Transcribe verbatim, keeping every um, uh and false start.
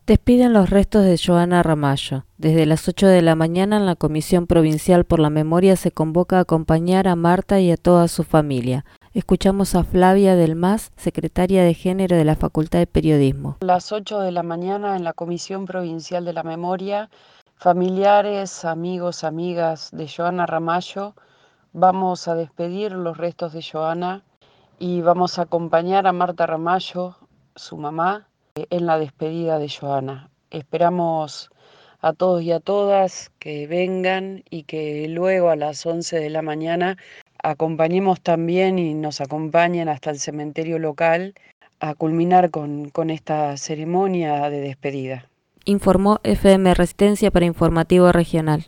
Despiden los restos de Joana Ramallo. Desde las ocho de la mañana en la Comisión Provincial por la Memoria se convoca a acompañar a Marta y a toda su familia. Escuchamos a Flavia del Mas, secretaria de Género de la Facultad de Periodismo. A las ocho de la mañana en la Comisión Provincial de la Memoria, familiares, amigos, amigas de Joana Ramallo, vamos a despedir los restos de Joana y vamos a acompañar a Marta Ramallo, su mamá, en la despedida de Joana. Esperamos a todos y a todas que vengan y que luego a las once de la mañana acompañemos también y nos acompañen hasta el cementerio local a culminar con, con esta ceremonia de despedida. Informó F M Resistencia para Informativo Regional.